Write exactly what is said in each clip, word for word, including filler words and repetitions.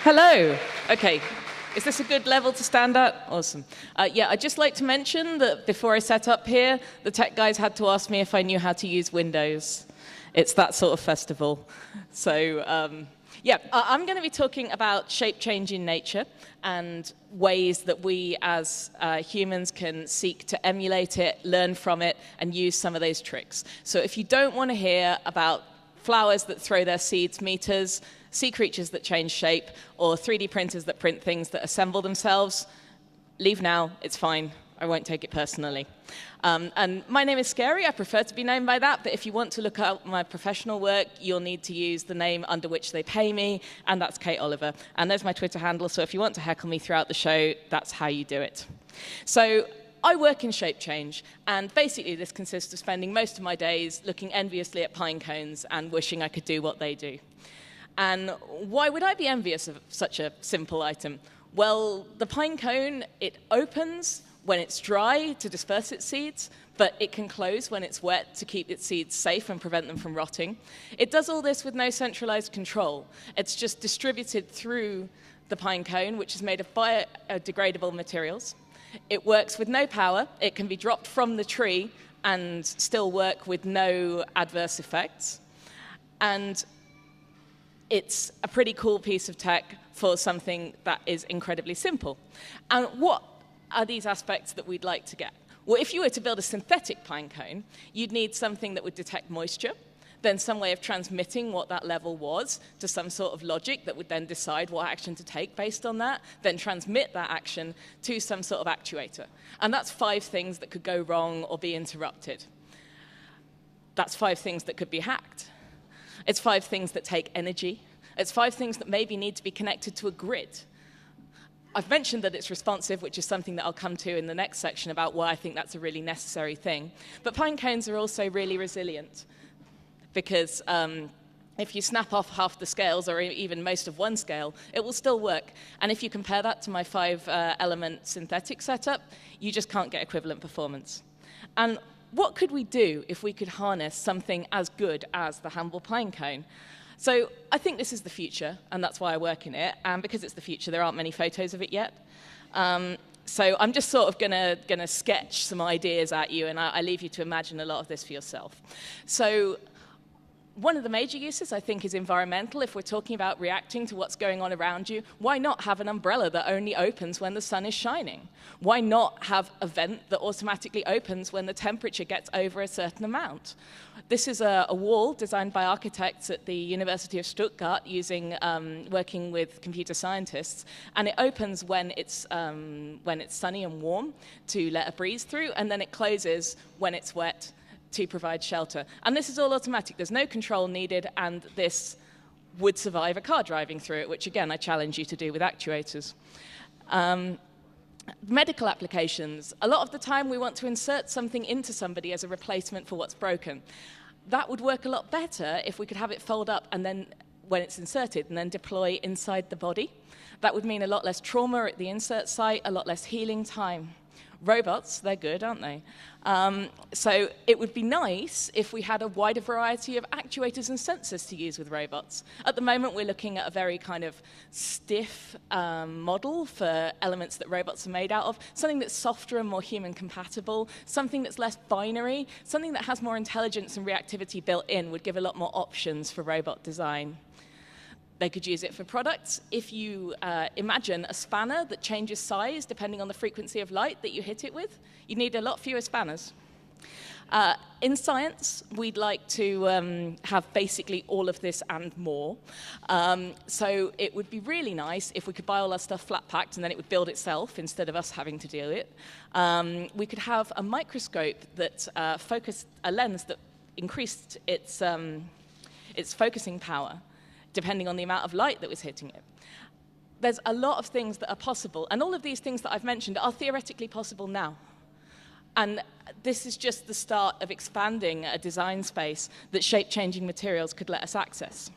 Hello. Okay. Is this a good level to stand at? Awesome. Uh, yeah, I'd just like to mention that before I set up here, the tech guys had to ask me if I knew how to use Windows. It's that sort of festival. So, um, yeah, I'm going to be talking about shape change in nature and ways that we as uh, humans can seek to emulate it, learn from it, and use some of those tricks. So if you don't want to hear about flowers that throw their seeds meters, sea creatures that change shape, or three D printers that print things that assemble themselves, leave now, it's fine. I won't take it personally. Um, and my name is Scary. I prefer to be known by that, but if you want to look up my professional work, you'll need to use the name under which they pay me, and that's Kate Oliver. And there's my Twitter handle, so if you want to heckle me throughout the show, that's how you do it. So I work in shape change, and basically this consists of spending most of my days looking enviously at pine cones and wishing I could do what they do. And why would I be envious of such a simple item? Well, the pine cone, it opens when it's dry to disperse its seeds, but it can close when it's wet to keep its seeds safe and prevent them from rotting. It does all this with no centralized control. It's just distributed through the pine cone, which is made of biodegradable materials. It works with no power. It can be dropped from the tree and still work with no adverse effects. And it's a pretty cool piece of tech for something that is incredibly simple. And what are these aspects that we'd like to get? Well, if you were to build a synthetic pine cone, you'd need something that would detect moisture, then some way of transmitting what that level was to some sort of logic that would then decide what action to take based on that, then transmit that action to some sort of actuator. And that's five things that could go wrong or be interrupted. That's five things that could be hacked. It's five things that take energy. It's five things that maybe need to be connected to a grid. I've mentioned that it's responsive, which is something that I'll come to in the next section about why I think that's a really necessary thing. But pine cones are also really resilient because um, if you snap off half the scales or even most of one scale, it will still work. And if you compare that to my five-element uh, synthetic setup, you just can't get equivalent performance. And what could we do if we could harness something as good as the Hamble pine cone? So I think this is the future, and that's why I work in it. And because it's the future, there aren't many photos of it yet. Um, so I'm just sort of gonna gonna sketch some ideas at you, and I, I leave you to imagine a lot of this for yourself. So one of the major uses, I think, is environmental. If we're talking about reacting to what's going on around you, why not have an umbrella that only opens when the sun is shining? Why not have a vent that automatically opens when the temperature gets over a certain amount? This is a, a wall designed by architects at the University of Stuttgart using, um, working with computer scientists, and it opens when it's, um, when it's sunny and warm to let a breeze through, and then it closes when it's wet to provide shelter. And this is all automatic. There's no control needed, and this would survive a car driving through it, which, again, I challenge you to do with actuators. Um, medical applications. A lot of the time, we want to insert something into somebody as a replacement for what's broken. That would work a lot better if we could have it fold up and then, when it's inserted, and then deploy inside the body. That would mean a lot less trauma at the insert site, a lot less healing time. Robots, they're good, aren't they? Um, so it would be nice if we had a wider variety of actuators and sensors to use with robots. At the moment, we're looking at a very kind of stiff um, model for elements that robots are made out of, something that's softer and more human compatible, something that's less binary, something that has more intelligence and reactivity built in would give a lot more options for robot design. They could use it for products. If you uh, imagine a spanner that changes size depending on the frequency of light that you hit it with, you need a lot fewer spanners. Uh, in science, we'd like to um, have basically all of this and more. Um, so it would be really nice if we could buy all our stuff flat packed and then it would build itself instead of us having to do it. Um, we could have a microscope that uh, focused, a lens that increased its, um, its focusing power, depending on the amount of light that was hitting it. There's a lot of things that are possible, and all of these things that I've mentioned are theoretically possible now. And this is just the start of expanding a design space that shape-changing materials could let us access.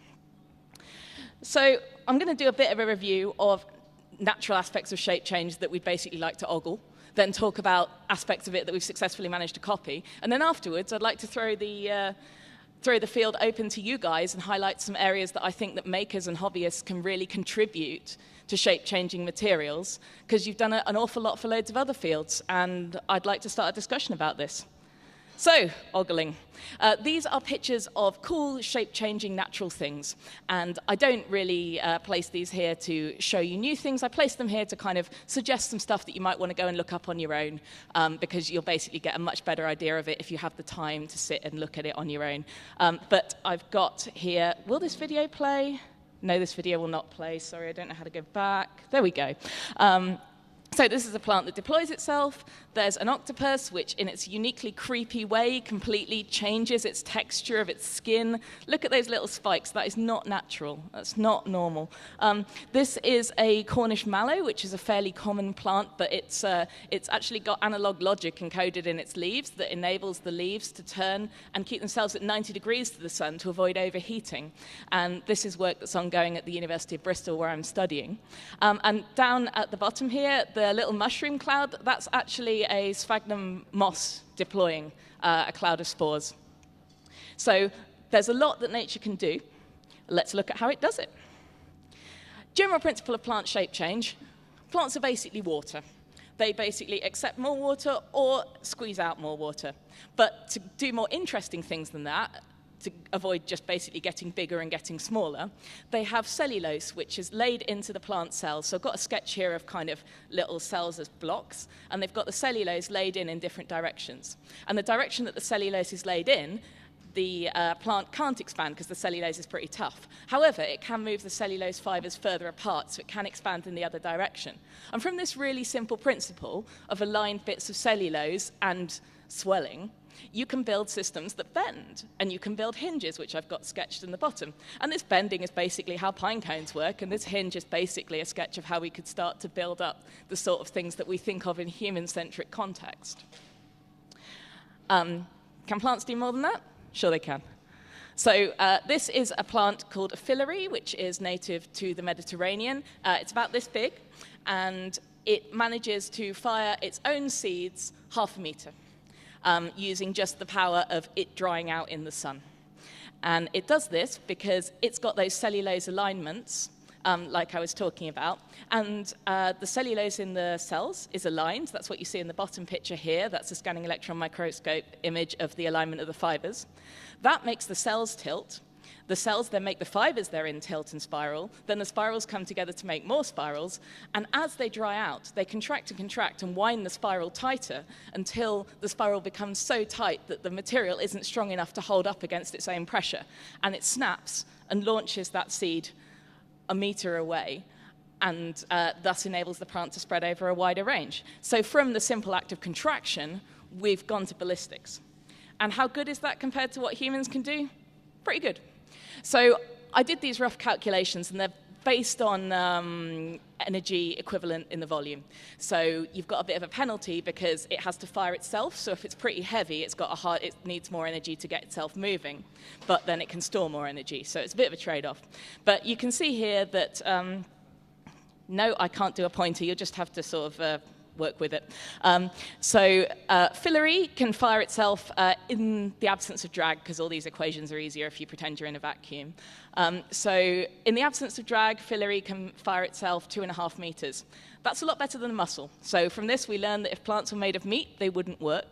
So I'm going to do a bit of a review of natural aspects of shape change that we'd basically like to ogle, then talk about aspects of it that we've successfully managed to copy, and then afterwards I'd like to throw the uh, throw the field open to you guys and highlight some areas that I think that makers and hobbyists can really contribute to shape-changing materials, because you've done a, an awful lot for loads of other fields, and I'd like to start a discussion about this. So, ogling. Uh, these are pictures of cool, shape-changing natural things. And I don't really uh, place these here to show you new things. I place them here to kind of suggest some stuff that you might want to go and look up on your own, um, because you'll basically get a much better idea of it if you have the time to sit and look at it on your own. Um, but I've got here, will this video play? No, this video will not play. Sorry, I don't know how to go back. There we go. Um, So this is a plant that deploys itself. There's an octopus, which in its uniquely creepy way completely changes its texture of its skin. Look at those little spikes. That is not natural. That's not normal. Um, this is a Cornish mallow, which is a fairly common plant, but it's, uh, it's actually got analog logic encoded in its leaves that enables the leaves to turn and keep themselves at ninety degrees to the sun to avoid overheating. And this is work that's ongoing at the University of Bristol, where I'm studying. Um, and down at the bottom here, the little mushroom cloud, that's actually a sphagnum moss deploying uh, a cloud of spores. So there's a lot that nature can do. Let's look at how it does it. General principle of plant shape change. Plants are basically water. They basically accept more water or squeeze out more water. But to do more interesting things than that, to avoid just basically getting bigger and getting smaller, they have cellulose, which is laid into the plant cells. So I've got a sketch here of kind of little cells as blocks, and they've got the cellulose laid in in different directions. And the direction that the cellulose is laid in, the uh, plant can't expand because the cellulose is pretty tough. However, it can move the cellulose fibers further apart, so it can expand in the other direction. And from this really simple principle of aligned bits of cellulose and swelling, you can build systems that bend, and you can build hinges, which I've got sketched in the bottom. And this bending is basically how pine cones work, and this hinge is basically a sketch of how we could start to build up the sort of things that we think of in human-centric context. Um, can plants do more than that? Sure they can. So uh, this is a plant called a filary, which is native to the Mediterranean. Uh, it's about this big, and it manages to fire its own seeds half a meter. Um, using just the power of it drying out in the sun. And it does this because it's got those cellulose alignments, um, like I was talking about, and uh, the cellulose in the cells is aligned. That's what you see in the bottom picture here. That's a scanning electron microscope image of the alignment of the fibers. That makes the cells tilt. The cells then make the fibers they're in tilt and spiral. Then the spirals come together to make more spirals. And as they dry out, they contract and contract and wind the spiral tighter until the spiral becomes so tight that the material isn't strong enough to hold up against its own pressure. And it snaps and launches that seed a meter away, and uh, thus enables the plant to spread over a wider range. So from the simple act of contraction, we've gone to ballistics. And how good is that compared to what humans can do? Pretty good. So I did these rough calculations, and they're based on um, energy equivalent in the volume. So you've got a bit of a penalty because it has to fire itself. So if it's pretty heavy, it's got a hard, it needs more energy to get itself moving, but then it can store more energy. So it's a bit of a trade-off. But you can see here that, um, no, I can't do a pointer. You'll just have to sort of uh, work with it. Um, so uh, filary can fire itself uh, in the absence of drag, because all these equations are easier if you pretend you're in a vacuum. Um, so in the absence of drag, filary can fire itself two and a half meters. That's a lot better than a mussel. So from this, we learned that if plants were made of meat, they wouldn't work.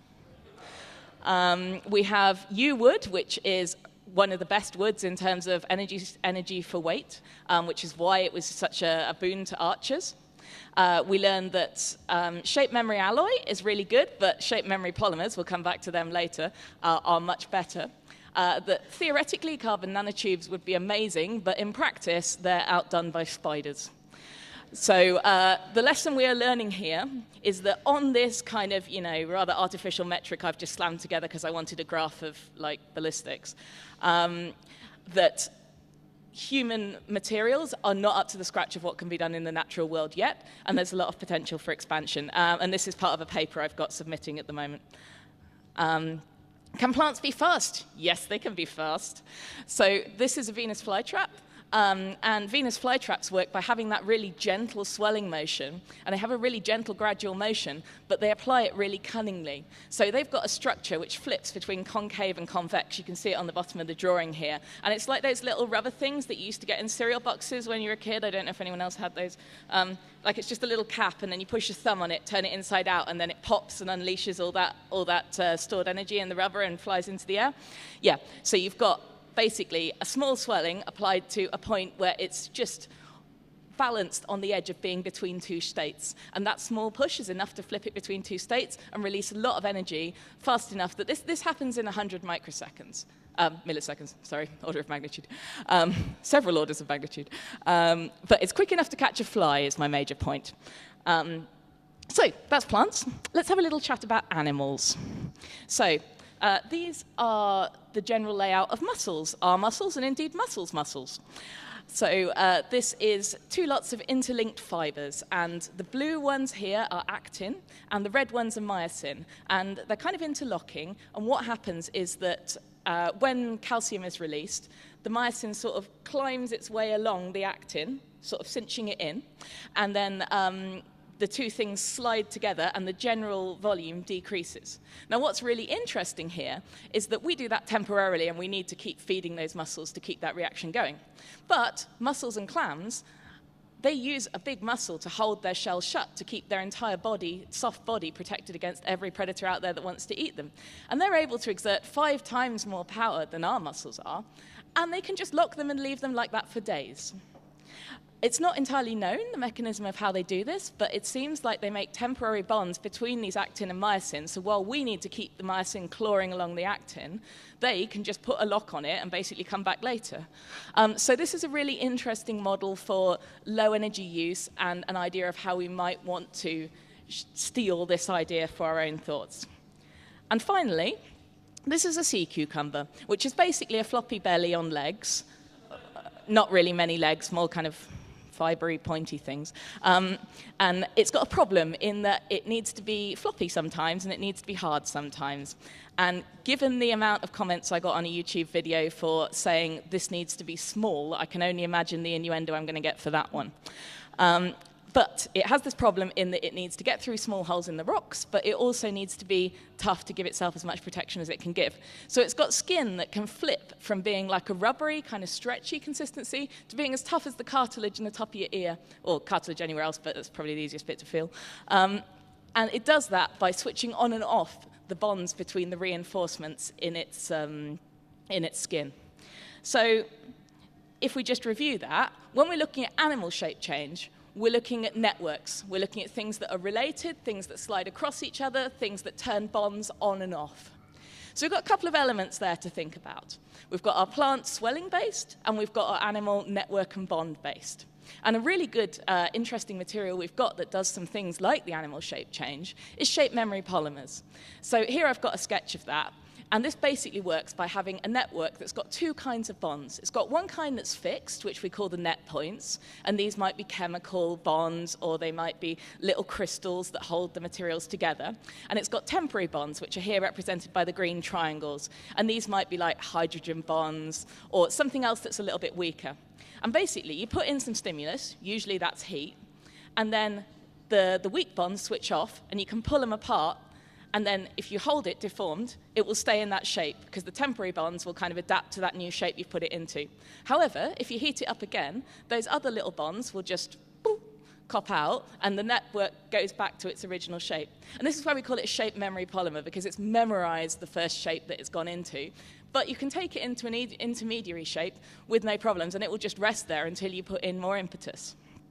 Um, we have yew wood, which is one of the best woods in terms of energy, energy for weight, um, which is why it was such a, a boon to archers. Uh, we learned that um, shape memory alloy is really good, but shape memory polymers, we'll come back to them later, uh, are much better. Uh, that theoretically carbon nanotubes would be amazing, but in practice they're outdone by spiders. So uh, the lesson we are learning here is that on this kind of, you know, rather artificial metric I've just slammed together because I wanted a graph of like ballistics, um, that human materials are not up to the scratch of what can be done in the natural world yet, and there's a lot of potential for expansion. Um, and this is part of a paper I've got submitting at the moment. Um, can plants be fast? Yes, they can be fast. So this is a Venus flytrap. Um, and Venus flytraps work by having that really gentle swelling motion, and they have a really gentle gradual motion, but they apply it really cunningly. So they've got a structure which flips between concave and convex. You can see it on the bottom of the drawing here. And it's like those little rubber things that you used to get in cereal boxes when you were a kid. I don't know if anyone else had those. Um, like it's just a little cap, and then you push your thumb on it, turn it inside out, and then it pops and unleashes all that, all that uh, stored energy in the rubber and flies into the air. Yeah, so you've got basically a small swelling applied to a point where it's just balanced on the edge of being between two states. And that small push is enough to flip it between two states and release a lot of energy fast enough that this, this happens in one hundred microseconds. Um, milliseconds, sorry, order of magnitude. Um, several orders of magnitude. Um, but it's quick enough to catch a fly is my major point. Um, so that's plants. Let's have a little chat about animals. So uh, these are the general layout of mussels, our mussels, and indeed mussels' mussels. So uh, this is two lots of interlinked fibers, and the blue ones here are actin, and the red ones are myosin, and they're kind of interlocking, and what happens is that uh, when calcium is released, the myosin sort of climbs its way along the actin, sort of cinching it in, and then um, the two things slide together and the general volume decreases. Now, what's really interesting here is that we do that temporarily and we need to keep feeding those mussels to keep that reaction going. But mussels and clams, they use a big muscle to hold their shell shut to keep their entire body, soft body, protected against every predator out there that wants to eat them. And they're able to exert five times more power than our mussels are, and they can just lock them and leave them like that for days. It's not entirely known, the mechanism of how they do this, but it seems like they make temporary bonds between these actin and myosin, so while we need to keep the myosin clawing along the actin, they can just put a lock on it and basically come back later. Um, so this is a really interesting model for low energy use and an idea of how we might want to steal this idea for our own thoughts. And finally, this is a sea cucumber, which is basically a floppy belly on legs. Not really many legs, more kind of fibery, pointy things. Um, and it's got a problem in that it needs to be floppy sometimes and it needs to be hard sometimes. And given the amount of comments I got on a YouTube video for saying this needs to be small, I can only imagine the innuendo I'm going to get for that one. Um, But it has this problem in that it needs to get through small holes in the rocks, but it also needs to be tough to give itself as much protection as it can give. So it's got skin that can flip from being like a rubbery, kind of stretchy consistency to being as tough as the cartilage in the top of your ear, or cartilage anywhere else, but that's probably the easiest bit to feel. Um, and it does that by switching on and off the bonds between the reinforcements in its, um, in its skin. So if we just review that, when we're looking at animal shape change, we're looking at networks. We're looking at things that are related, things that slide across each other, things that turn bonds on and off. So we've got a couple of elements there to think about. We've got our plant swelling-based, and we've got our animal network and bond-based. And a really good, uh, interesting material we've got that does some things like the animal shape change is shape memory polymers. So here I've got a sketch of that. And this basically works by having a network that's got two kinds of bonds. It's got one kind that's fixed, which we call the net points, and these might be chemical bonds, or they might be little crystals that hold the materials together. And it's got temporary bonds, which are here represented by the green triangles, and these might be like hydrogen bonds, or something else that's a little bit weaker. And basically, you put in some stimulus, usually that's heat, and then the, the weak bonds switch off, and you can pull them apart. And then if you hold it deformed, it will stay in that shape because the temporary bonds will kind of adapt to that new shape you've put it into. However, if you heat it up again, those other little bonds will just boop, cop out, and the network goes back to its original shape. And this is why we call it a shape memory polymer, because it's memorized the first shape that it's gone into. But you can take it into an intermediary shape with no problems, and it will just rest there until you put in more impetus.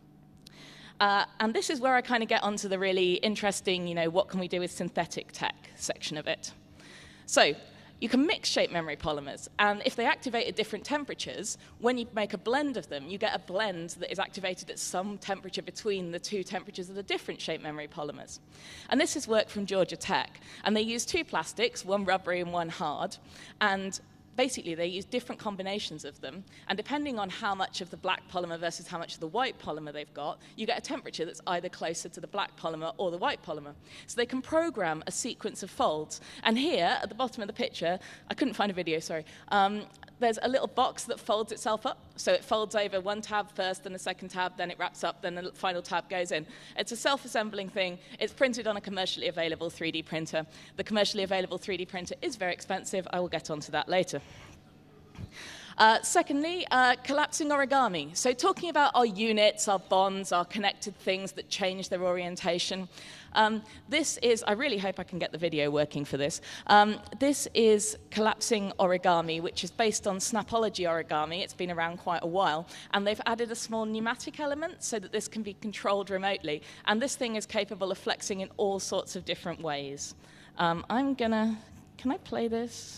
Uh, and this is where I kind of get onto the really interesting, you know, what can we do with synthetic tech section of it. So you can mix shape memory polymers, and if they activate at different temperatures, when you make a blend of them, you get a blend that is activated at some temperature between the two temperatures of the different shape memory polymers. And this is work from Georgia Tech, and they use two plastics, one rubbery and one hard, and basically, they use different combinations of them, and depending on how much of the black polymer versus how much of the white polymer they've got, you get a temperature that's either closer to the black polymer or the white polymer. So they can program a sequence of folds. And here, at the bottom of the picture, I couldn't find a video, sorry, um, there's a little box that folds itself up. So it folds over one tab first, then the second tab, then it wraps up, then the final tab goes in. It's a self-assembling thing. It's printed on a commercially available three D printer. The commercially available three D printer is very expensive. I will get onto that later. Uh, secondly, uh, collapsing origami. So talking about our units, our bonds, our connected things that change their orientation. Um, this is, I really hope I can get the video working for this. Um, this is collapsing origami, which is based on Snapology origami. It's been around quite a while. And they've added a small pneumatic element so that this can be controlled remotely. And this thing is capable of flexing in all sorts of different ways. Um, I'm gonna, can I play this?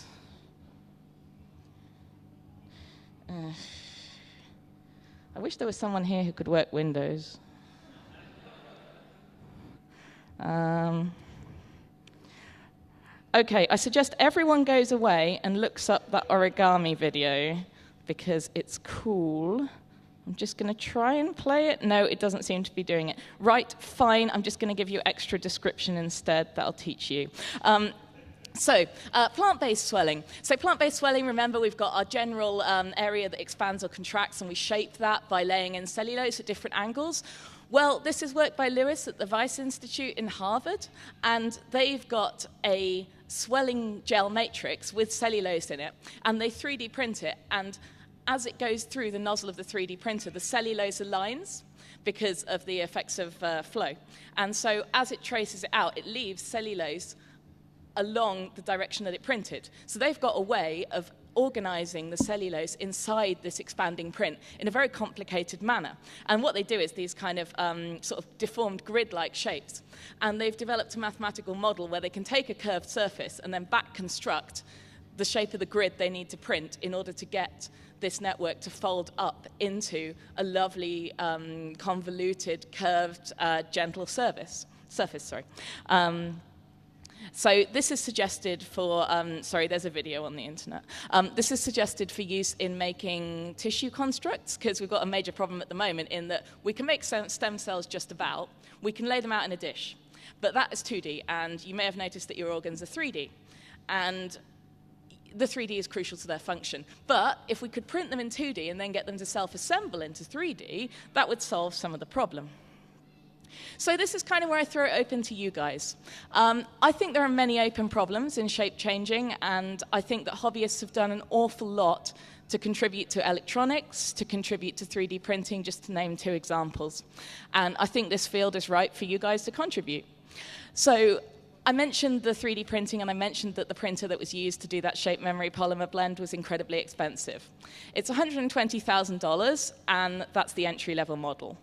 Uh, I wish there was someone here who could work Windows. Um, okay, I suggest everyone goes away and looks up that origami video because it's cool. I'm just going to try and play it. No, it doesn't seem to be doing it. Right, fine, I'm just going to give you extra description instead. That'll teach you. Um, So, uh, plant-based swelling. So plant-based swelling, remember, we've got our general um, area that expands or contracts, and we shape that by laying in cellulose at different angles. Well, this is work by Lewis at the Weiss Institute in Harvard, and they've got a swelling gel matrix with cellulose in it, and they three D print it, and as it goes through the nozzle of the three D printer, the cellulose aligns because of the effects of uh, flow. And so as it traces it out, it leaves cellulose along the direction that it printed. So they've got a way of organizing the cellulose inside this expanding print in a very complicated manner. And what they do is these kind of um, sort of deformed grid-like shapes. And they've developed a mathematical model where they can take a curved surface and then back construct the shape of the grid they need to print in order to get this network to fold up into a lovely, um, convoluted, curved, uh, gentle surface. Surface, sorry. Um, So this is suggested for, um, sorry, there's a video on the internet. Um, this is suggested for use in making tissue constructs, because we've got a major problem at the moment in that we can make stem cells just about, we can lay them out in a dish, but that is two D, and you may have noticed that your organs are three D. And the three D is crucial to their function. But if we could print them in two D and then get them to self-assemble into three D, that would solve some of the problem. So this is kind of where I throw it open to you guys. Um, I think there are many open problems in shape changing, and I think that hobbyists have done an awful lot to contribute to electronics, to contribute to three D printing, just to name two examples. And I think this field is ripe for you guys to contribute. So I mentioned the three D printing, and I mentioned that the printer that was used to do that shape memory polymer blend was incredibly expensive. It's one hundred twenty thousand dollars, and that's the entry-level model.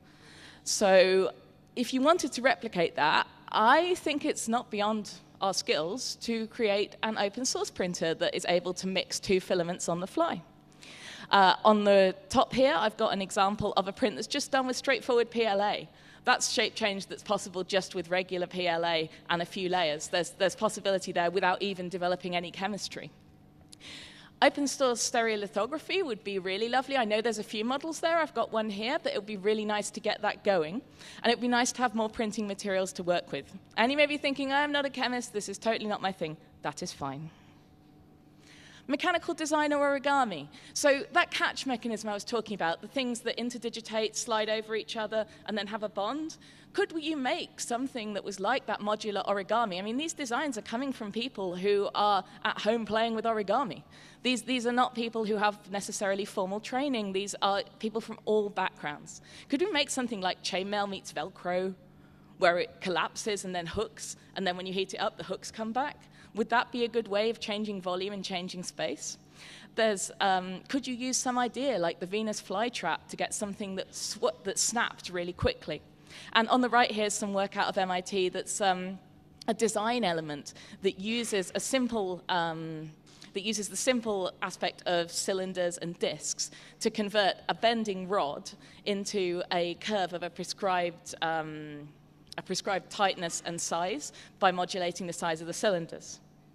So if you wanted to replicate that, I think it's not beyond our skills to create an open source printer that is able to mix two filaments on the fly. Uh, on the top here, I've got an example of a print that's just done with straightforward P L A. That's shape change that's possible just with regular P L A and a few layers. There's, there's possibility there without even developing any chemistry. Open source stereolithography would be really lovely. I know there's a few models there. I've got one here, but it would be really nice to get that going. And it would be nice to have more printing materials to work with. And you may be thinking, I'm not a chemist, this is totally not my thing. That is fine. Mechanical design or origami. So that catch mechanism I was talking about, the things that interdigitate, slide over each other, and then have a bond, could you make something that was like that modular origami? I mean, these designs are coming from people who are at home playing with origami. These, these are not people who have necessarily formal training. These are people from all backgrounds. Could we make something like chainmail meets Velcro, where it collapses and then hooks, and then when you heat it up, the hooks come back? Would that be a good way of changing volume and changing space? There's, um, could you use some idea like the Venus flytrap to get something that, sw that snapped really quickly? And on the right here's some work out of M I T that's um, a design element that uses a simple, um, that uses the simple aspect of cylinders and discs to convert a bending rod into a curve of a prescribed, um, a prescribed tightness and size by modulating the size of the cylinders.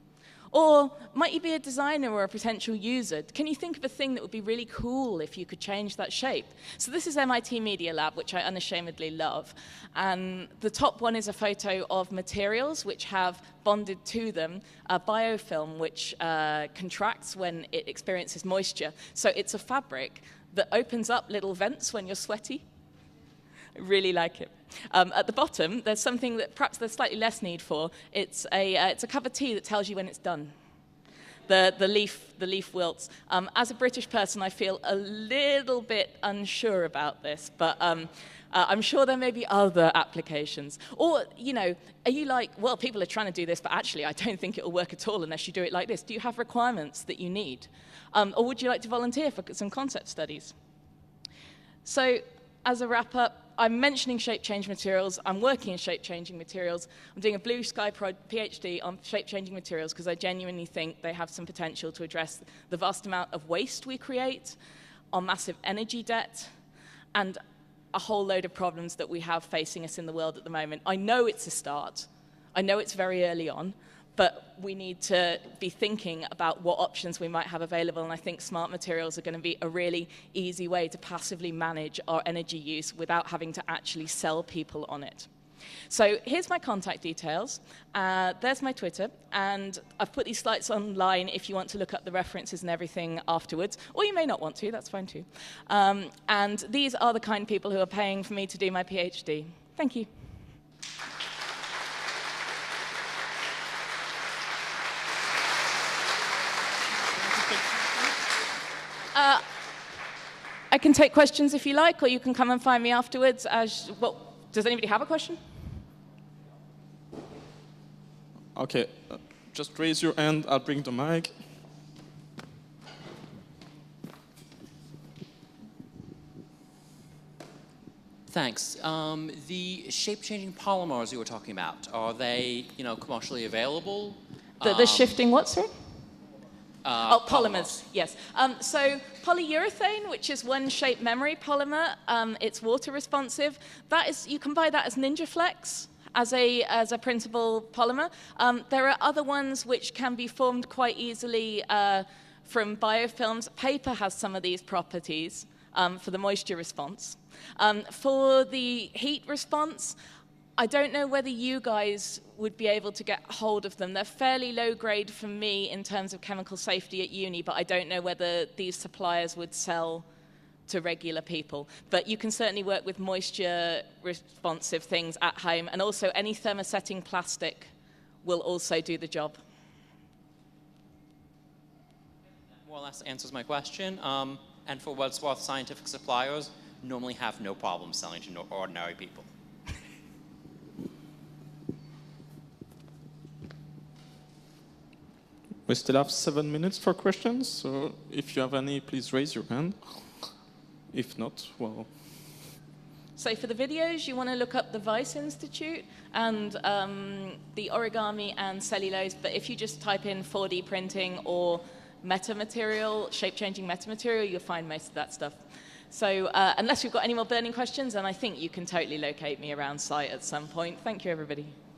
Or might you be a designer or a potential user? Can you think of a thing that would be really cool if you could change that shape? So this is M I T Media Lab, which I unashamedly love. And the top one is a photo of materials which have bonded to them a biofilm which uh, contracts when it experiences moisture. So it's a fabric that opens up little vents when you're sweaty. I really like it. Um, at the bottom, there's something that perhaps there's slightly less need for. It's a, uh, it's a cup of tea that tells you when it's done. The, the, leaf, the leaf wilts. Um, as a British person, I feel a little bit unsure about this, but um, uh, I'm sure there may be other applications. Or, you know, are you like, well, people are trying to do this, but actually I don't think it will work at all unless you do it like this. Do you have requirements that you need? Um, or would you like to volunteer for some concept studies? So, as a wrap-up, I'm mentioning shape-change materials. I'm working in shape-changing materials. I'm doing a Blue Sky PhD on shape-changing materials because I genuinely think they have some potential to address the vast amount of waste we create, our massive energy debt, and a whole load of problems that we have facing us in the world at the moment. I know it's a start. I know it's very early on. But we need to be thinking about what options we might have available, and I think smart materials are going to be a really easy way to passively manage our energy use without having to actually sell people on it. So here's my contact details. Uh, there's my Twitter, and I've put these slides online if you want to look up the references and everything afterwards, or you may not want to, that's fine too. Um, and these are the kind of people who are paying for me to do my PhD. Thank you. Uh, I can take questions if you like, or you can come and find me afterwards. As well, does anybody have a question? Okay, uh, just raise your hand. I'll bring the mic. Thanks. Um, the shape-changing polymers you were talking about, are they, you know, commercially available? The, the um, shifting what, sorry? Uh, oh, polymers, polymers. Yes. Um, so polyurethane, which is one shape memory polymer, um, it's water responsive. That is, you can buy that as NinjaFlex as a, as a printable polymer. Um, there are other ones which can be formed quite easily uh, from biofilms. Paper has some of these properties um, for the moisture response. Um, for the heat response, I don't know whether you guys would be able to get hold of them. They're fairly low grade for me in terms of chemical safety at uni, but I don't know whether these suppliers would sell to regular people. But you can certainly work with moisture responsive things at home, and also any thermosetting plastic will also do the job. More or less answers my question. Um, and for Wadsworth, scientific suppliers normally have no problem selling to ordinary people. We still have seven minutes for questions, so if you have any, please raise your hand. If not, well... So for the videos, you want to look up the Weiss Institute and um, the origami and cellulose, but if you just type in four D printing or metamaterial, shape-changing metamaterial, you'll find most of that stuff. So uh, unless you've got any more burning questions, then I think you can totally locate me around site at some point. Thank you, everybody.